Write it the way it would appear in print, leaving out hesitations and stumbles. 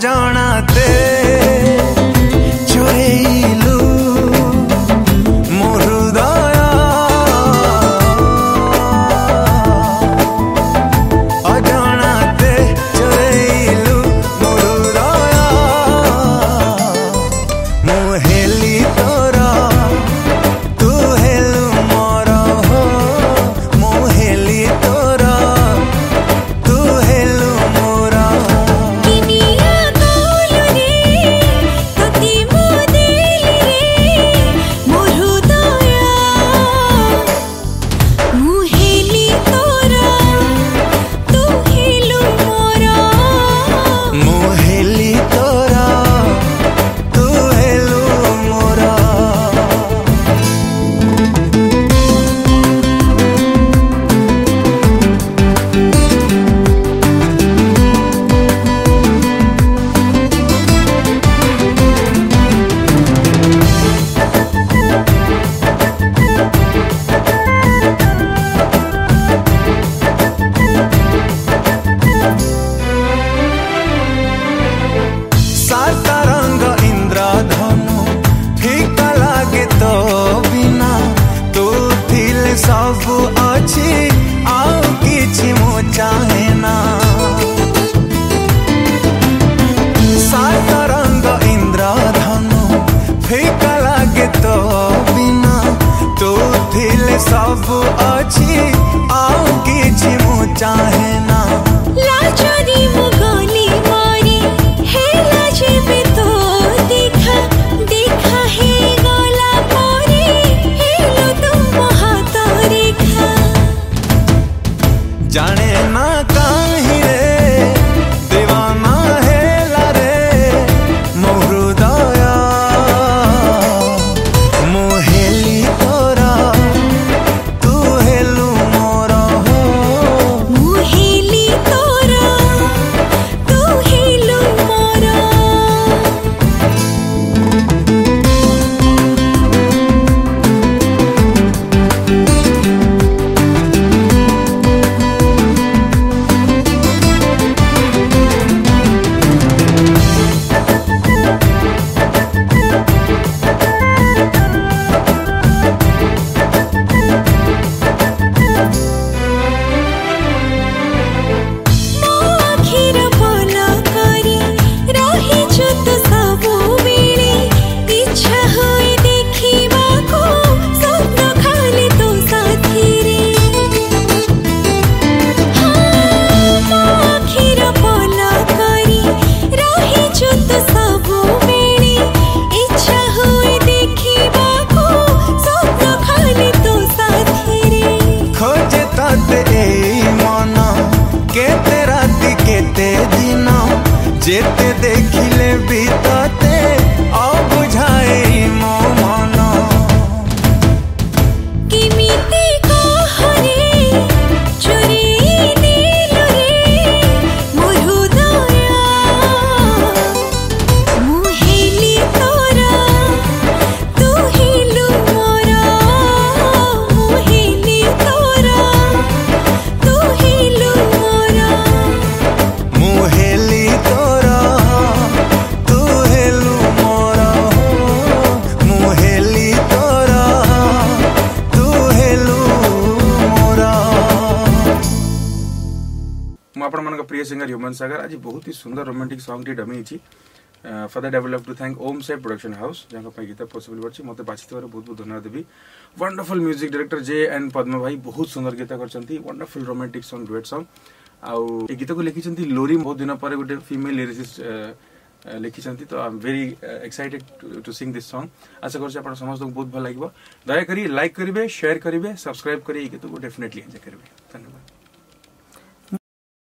अजाणाते चोरेलु मो हृदय अजाणाते चोरेलु मो हृदय मु हेली तोरा तू हेलु मोर हो मु हेली तोरा तू हेलु मोर किनिया तोलु रे तोती मो देली रे मो हृदय मु हेली तोरा तू हेलु मोर मु हेली तोरा तू हेलु मोर साता रंग इंद्रधनु फीका लागे तो बिना तू थिले सब अच्छी आउ किछि मो चाहे ना साता रंग इंद्रधनु फीका लागे तो बिना तू थिले सब अच्छी आउ किछि मो चाहे ना लाजरी मो गली मारी हेला जेबे तो देखा देखा हे गला परे हेलो तुम हाथ रेखा जाने ना काहे रे दीवाना हेला रे मो हृदय मु हेली तोरा तू हेलु मोर हो मु हेली तोरा तू हेलु मोर मो आखिर बोला करी रहिछु तो सबु बेले इच्छा होई देखिबा को स्वप्न खाली तो साथी रे मो आखिर बोला करी रहिछु तो सबु बेले इच्छा होई देखिबा को स्वप्न खाली तो साथी रे खोजे तते ए मन केते राति केते दिन जेते देखिले भी तते अबुझाए मो मन किमिति कहरे चोरी दिलु रे मो हृदय मु हेली तोरा तू हेलु मोर मु हेली तोरा तू हेलु मोर मु हेली तोरा तू हेलु मोर हो मु हेली तोरा तू हेलु मोर मु आपण मन प्रिय सिंगर ह्यूमन सागर आज बहुत ही सुंदर रोमांटिक सॉन्ग टी डमी छी for that I would love to thank Om safe production house जहां पे गीत पॉसिबल बछि मते बाछितवार बहुत बहुत धन्यवाद Debi wonderful music director J and Padma भाई बहुत सुंदर गीत करछंती wonderful romantic song duet song आउ ए गीत को लिखिछंती लोरी बहुत दिन पर गोटे फीमेल लिरिसिस्ट लिखिछंती तो I am very excited to sing this song आशा करछि आपण समस्त बहुत भल लागबो दया करी लाइक करिवे शेयर करिवे सब्सक्राइब करी ए गीत को डेफिनेटली एंजॉय करिवे धन्यवाद।